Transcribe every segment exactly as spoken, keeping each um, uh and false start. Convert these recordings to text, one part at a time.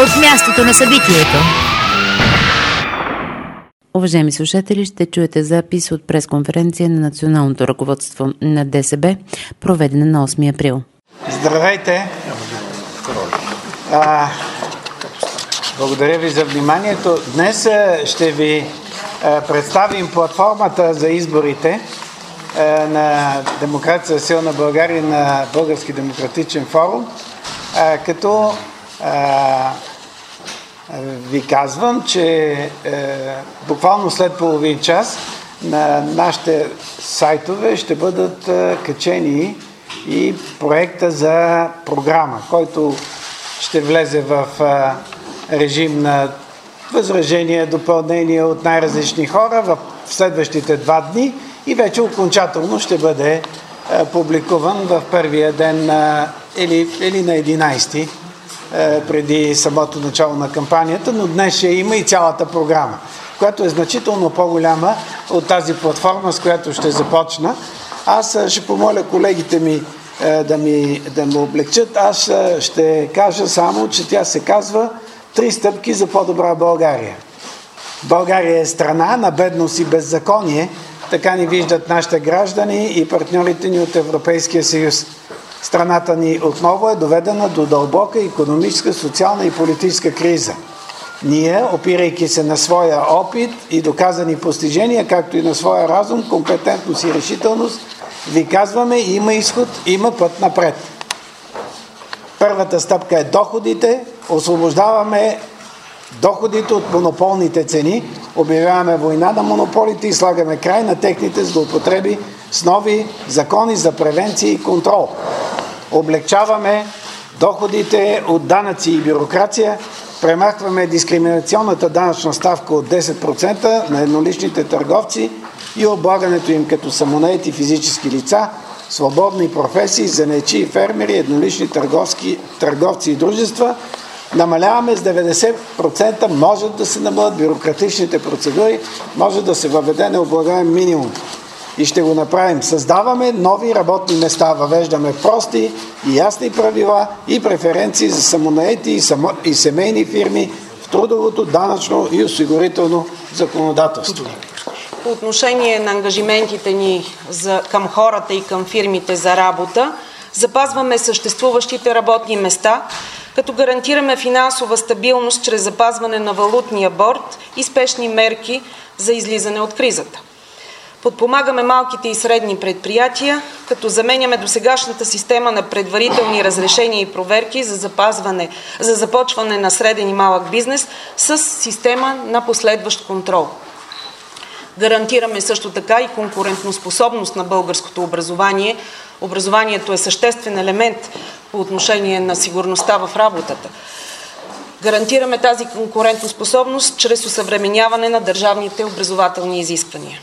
от мястото на събитието. Уважаеми слушатели, ще чуете запис от пресконференция на националното ръководство на ДСБ, проведена на осми април. Здравейте! А, благодаря ви за вниманието. Днес ще ви а, представим платформата за изборите а, на Демокрация за силна България, на Български демократичен форум, а, като а, ви казвам, че е, буквално след половин час на нашите сайтове ще бъдат е, качени и проекта за програма, който ще влезе в е, режим на възражения, допълнения от най-различни хора в следващите два дни и вече окончателно ще бъде е, публикуван в първия ден на, или, или на единайсети преди самото начало на кампанията, но днес ще има и цялата програма, която е значително по-голяма от тази платформа, с която ще започна. Аз ще помоля колегите ми да ми, да ме облегчат. Аз ще кажа само, че тя се казва "Три стъпки за по-добра България". България е страна на бедност и беззаконие, така ни виждат нашите граждани и партньорите ни от Европейския съюз. Страната ни отново е доведена до дълбока икономическа, социална и политическа криза. Ние, опирайки се на своя опит и доказани постижения, както и на своя разум, компетентност и решителност, ви казваме, има изход, има път напред. Първата стъпка е доходите. Освобождаваме доходите от монополните цени, обявяваме война на монополите и слагаме край на техните злоупотреби с нови закони за превенция и контрол. Облегчаваме доходите от данъци и бюрокрация, премахваме дискриминационната данъчна ставка от десет процента на едноличните търговци и облагането им като самонаети физически лица, свободни професии, занаятчии, фермери, еднолични търговски, търговци и дружества. Намаляваме с деветдесет процента, може да се намалят бюрократичните процедури, може да се въведе необлагаем минимум. И ще го направим. Създаваме нови работни места, въвеждаме прости и ясни правила и преференции за самонаети и, само, и семейни фирми в трудовото, данъчно и осигурително законодателство. По отношение на ангажиментите ни за, към хората и към фирмите за работа, запазваме съществуващите работни места, като гарантираме финансова стабилност чрез запазване на валутния борд и спешни мерки за излизане от кризата. Подпомагаме малките и средни предприятия, като заменяме досегашната система на предварителни разрешения и проверки за, запазване, за започване на среден и малък бизнес с система на последващ контрол. Гарантираме също така и конкурентоспособност на българското образование. Образованието е съществен елемент по отношение на сигурността в работата. Гарантираме тази конкурентоспособност чрез осъвременяване на държавните образователни изисквания.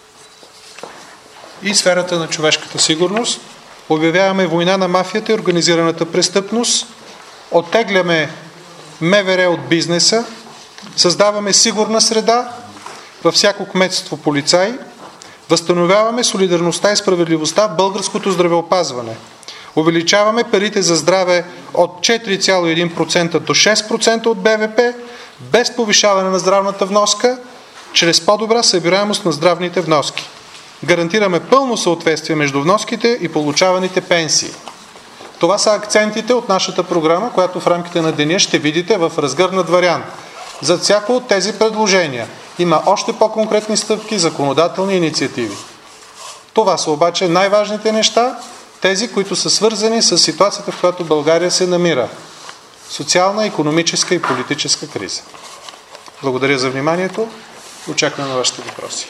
И сферата на човешката сигурност. Обявяваме война на мафията и организираната престъпност. Оттегляме МВР от бизнеса. Създаваме сигурна среда във всяко кметство полицаи. Възстановяваме солидарността и справедливостта в българското здравеопазване. Увеличаваме парите за здраве от четири цяло и един процента до шест процента от Б В П, без повишаване на здравната вноска, чрез по-добра събираемост на здравните вноски. Гарантираме пълно съответствие между вноските и получаваните пенсии. Това са акцентите от нашата програма, която в рамките на деня ще видите в разгърнат вариант. За всяко от тези предложения има още по-конкретни стъпки, законодателни инициативи. Това са обаче най-важните неща, тези, които са свързани с ситуацията, в която България се намира. Социална, икономическа и политическа криза. Благодаря за вниманието. Очаквам на вашите въпроси.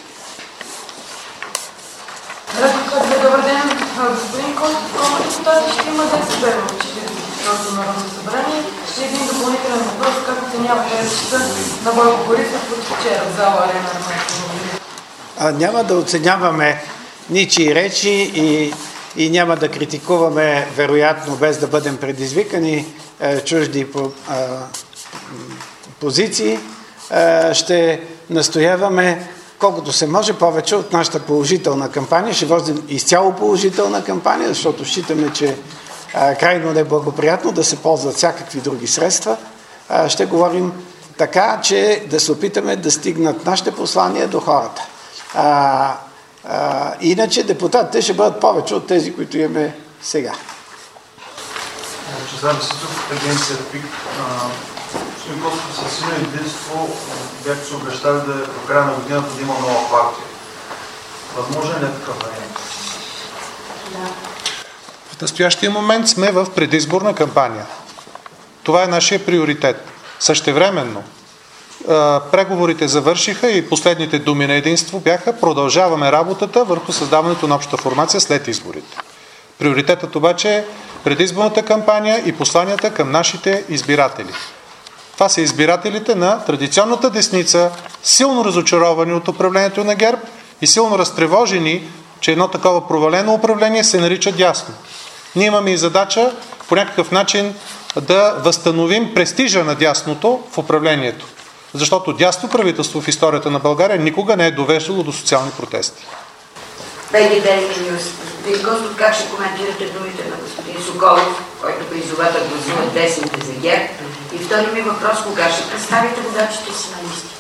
Добър ден, господин Коматов. Ще има ДСБ в четиридесетото Народно събрание. Ще един допълнителен въпрос, как оценявате речта на Бойко Борисов от вчера в зала Арена на Няма да оценяваме ничии речи и, и няма да критикуваме, вероятно, без да бъдем предизвикани, чужди по, а, позиции. А, ще настояваме колкото се може повече от нашата положителна кампания. Ще водим изцяло положителна кампания, защото считаме, че а, крайно неблагоприятно да се ползват всякакви други средства. ще говорим така, че да се опитаме да стигнат нашите послания до хората. А, а, иначе депутатите ще бъдат повече от тези, които имаме сега. Чезар Ситов, агенция ПИК. Господин Костов, със силно единство бяхте се обещали да до края на годината да има нова партия. Възможен ли е такъв вариант? В настоящия момент сме в предизборна кампания. Това е нашия приоритет. Същевременно преговорите завършиха и последните думи на единство бяха: продължаваме работата върху създаването на обща формация след изборите. Приоритетът обаче е предизборната кампания и посланията към нашите избиратели. Това са избирателите на традиционната десница, силно разочаровани от управлението на ГЕРБ и силно разтревожени, че едно такова провалено управление се нарича дясно. Ние имаме и задача по някакъв начин да възстановим престижа на дясното в управлението. Защото дясно правителство в историята на България никога не е довеждало до социални протести. Беги Daily News. Господин Костов, как ще коментирате думите на господин Соколов, който призова да гласуват десните за ГЕРБ? И втори ми въпрос: кога ще представите водачите си на листи?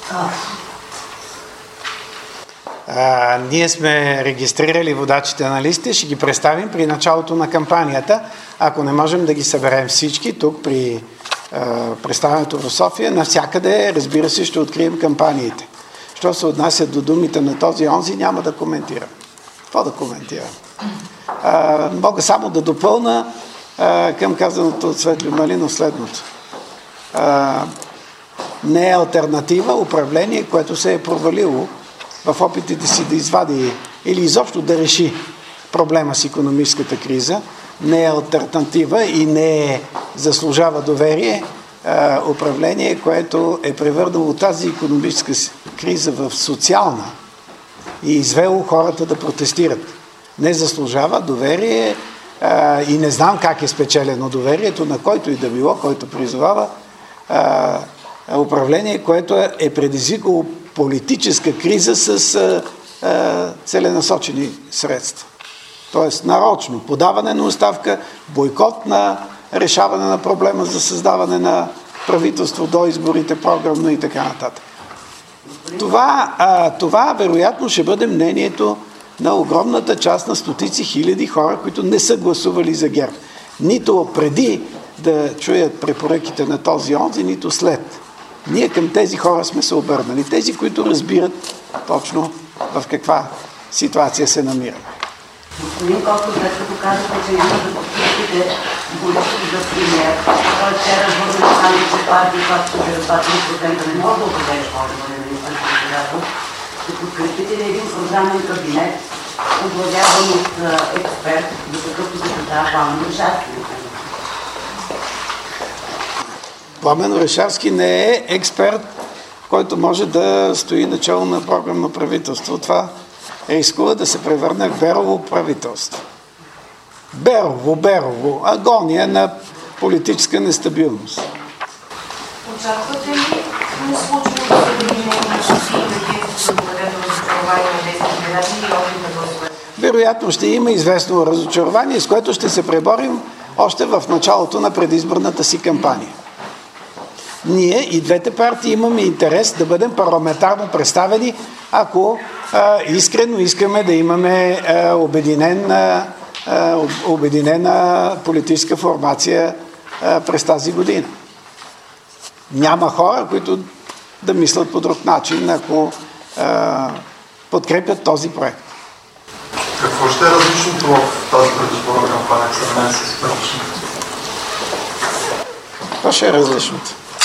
А, ние сме регистрирали водачите на листи, ще ги представим при началото на кампанията. Ако не можем да ги съберем всички тук при а, представянето в София, навсякъде, разбира се, ще открием кампаниите. Що се отнася до думите на този онзи, няма да коментирам. Какво да коментирам? А, мога само да допълна а, към казаното от Светлин Малинов следното. А, не е алтернатива управление, което се е провалило в опитите си да извади или изобщо да реши проблема с икономическата криза. Не е алтернатива и не заслужава доверие а, управление, което е превърнало тази икономическа криза в социална и извело хората да протестират. Не заслужава доверие а, и не знам как е спечелено доверието на който и да било, който призовава а, управление, което е предизвикало политическа криза с а, а, целенасочени средства. Тоест нарочно подаване на оставка, бойкот на решаване на проблема за създаване на правителство до изборите, програмно и така нататък. Това, а, това вероятно ще бъде мнението на огромната част на стотици хиляди хора, които не са гласували за ГЕРБ. Нито преди да чуят препоръките на този онзи, нито след. Ние към тези хора сме се обърнали. Тези, които разбират точно в каква ситуация се намираме. Господин Костов, след като казахте, че няма да подкрепите Борисов за премиер, той вчера върна сами, че партии, която ще два три процента не може да определиш може да бъде министър-председател, ще подкрепите ли един програмен кабинет, оглавяван от експерт, до какъвто се предава Пламен Орешарски? Пламен Орешарски не е експерт, който може да стои начало на програмно правителство. Това рискува да се превърне в Берово правителство. Берово, Берово, агония на политическа нестабилност. Очаквате ли неслучно да се обединение на София и да вие да доведете до разочарование на десните граждани и опит на гласове? Вероятно ще има известно разочарование, с което ще се преборим още в началото на предизборната си кампания. Ние и двете партии имаме интерес да бъдем парламентарно представени, ако а, искрено искаме да имаме а, обединен, а, обединена политическа формация а, през тази година. Няма хора, които да мислят по друг начин, ако а, подкрепят този проект. Какво ще е различното в тази предизборна кампания, сравнение с предишната? Това ще е различното.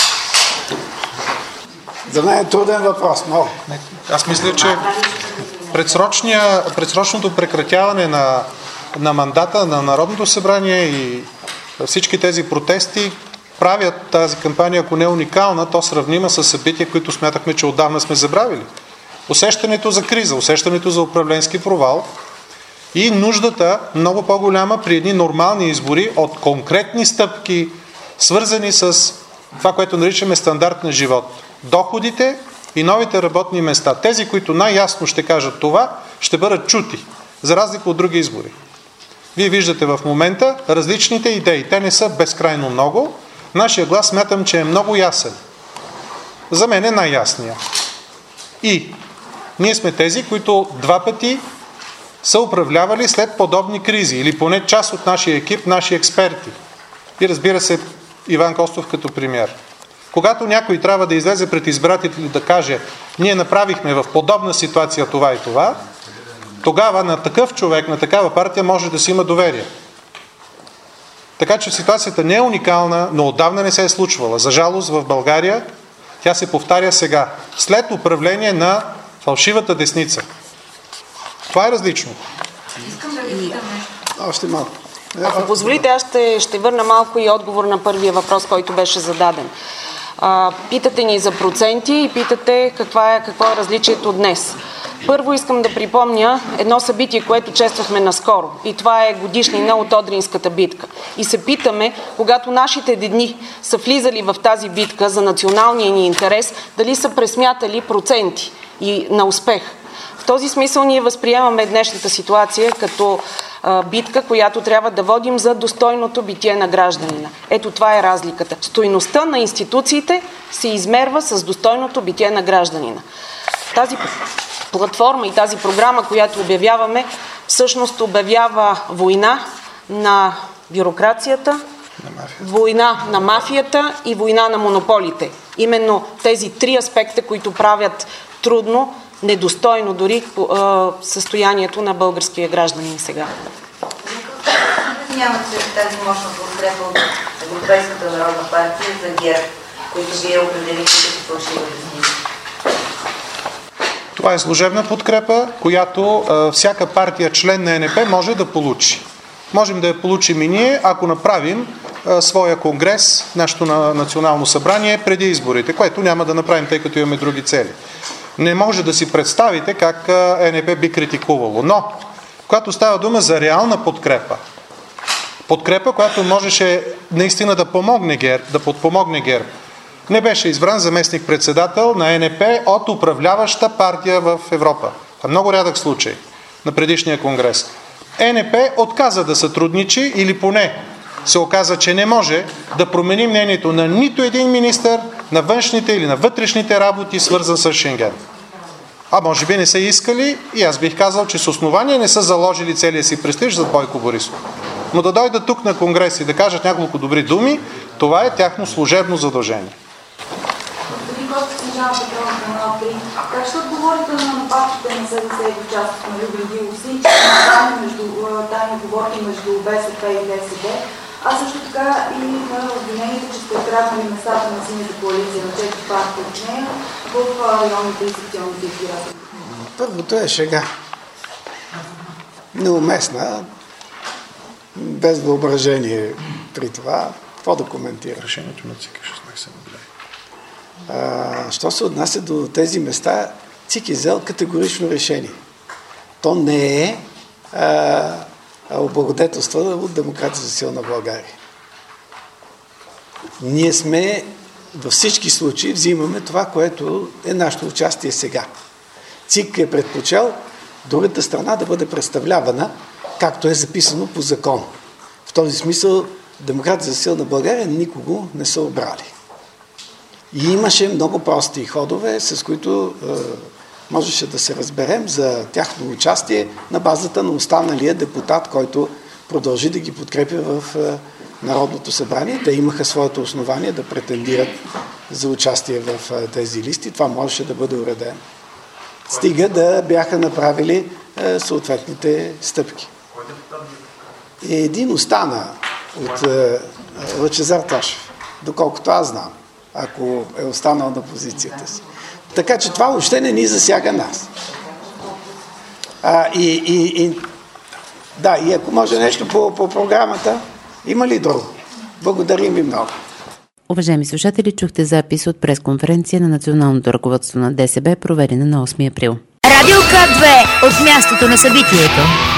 За мен е труден въпрос, много. Аз мисля, че предсрочното прекратяване на, на мандата на Народното събрание и всички тези протести правят тази кампания, ако не е уникална, то сравнима с събития, които смятахме, че отдавна сме забравили. Усещането за криза, усещането за управленски провал и нуждата много по-голяма при едни нормални избори от конкретни стъпки, свързани с това, което наричаме стандарт на живот. Доходите и новите работни места. Тези, които най-ясно ще кажат това, ще бъдат чути, за разлика от други избори. Вие виждате в момента различните идеи. Те не са безкрайно много, Нашия глас смятам, че е много ясен. За мен е най-ясния. И ние сме тези, които два пъти са управлявали след подобни кризи, или поне част от нашия екип, наши експерти. И разбира се, Иван Костов като премиер. Когато някой трябва да излезе пред избирателите да каже, ние направихме в подобна ситуация това и това, тогава на такъв човек, на такава партия може да си има доверие. Така че ситуацията не е уникална, но отдавна не се е случвала. За жалост в България тя се повтаря сега, след управление на фалшивата десница. Това е различно. Искам да ви питам нещо. Още малко. Ако позволите, аз ще, ще върна малко и отговор на първия въпрос, който беше зададен. А, питате ни за проценти и питате каква е, какво е различието днес. Първо искам да припомня едно събитие, което чествахме наскоро. И това е годишнина от Одринската битка. И се питаме, когато нашите деди са влизали в тази битка за националния ни интерес, дали са пресмятали проценти и на успех. В този смисъл ние възприемаме днешната ситуация като а, битка, която трябва да водим за достойното битие на гражданина. Ето това е разликата. Стойността на институциите се измерва с достойното битие на гражданина. Тази платформа и тази програма, която обявяваме, всъщност обявява война на бюрокрацията, на война на мафията и война на монополите. Именно тези три аспекта, които правят трудно, недостойно дори състоянието на българския гражданин сега. Нямате тази мощна подкрепа от Европейската народна партия за ГЕРБ, които вие определихте като фалшива десница? Това е служебна подкрепа, която а, всяка партия член на Е Ен Пе може да получи. Можем да я получим и ние, ако направим а, своя конгрес, нашето на национално събрание преди изборите, което няма да направим, тъй като имаме други цели. Не може да си представите как Е Ен Пе би критикувало. Но, когато става дума за реална подкрепа, подкрепа, която можеше наистина да помогне ГЕРБ, да подпомогне ГЕРБ, не беше избран заместник-председател на Е Ен Пе от управляваща партия в Европа. Това е много рядък случай на предишния конгрес. Е Ен Пе отказа да сътрудничи или поне се оказа, че не може да промени мнението на нито един министър на външните или на вътрешните работи, свързан с Шенген. А може би не са искали и аз бих казал, че с основание не са заложили целия си престиж за Бойко Борисов. Но да дойдат тук на конгрес и да кажат няколко добри думи, това е тяхно служебно задължение. Господин Костов, снижава Петрова, канал три. Как ще отговорите на нападките на С Д С и участието на Любен Диловси, че има между тайни говорки между Б С П и Д С Б, а също така и на обвинението, че сте откраднали местата на Синята коалиция на четири партии от нея в районните и секционните избиратели? Първото е шега. Неуместна, без въображение при това. Какво да коментира? Решението на ЦИК е шестнайсет модели. Що се отнася до тези места, ЦИК е взел категорично решение. То не е облагодетелства от Демокрация за силна България. Ние сме във всички случаи взимаме това, което е нашето участие сега. ЦИК е предпочел другата страна да бъде представлявана, както е записано по закон. В този смисъл Демокрация за силна България никого не са обрали. И имаше много прости ходове, с които е, можеше да се разберем за тяхно участие на базата на останалия депутат, който продължи да ги подкрепя в е, Народното събрание. Те имаха своето основание да претендират за участие в е, тези листи. Това можеше да бъде уредено. Стига да бяха направили е, съответните стъпки. И един остана от е, Лъчезар Тошев, доколкото аз знам, ако е останал на позицията си. Така че това въобще не ни засяга нас. А, и, и, и, да, и ако може нещо по, по програмата, има ли друго? Благодарим ви много. Уважаеми слушатели, чухте запис от пресконференция на националното ръководство на Д С Б, проведена на осми април. Радио К две от мястото на събитието.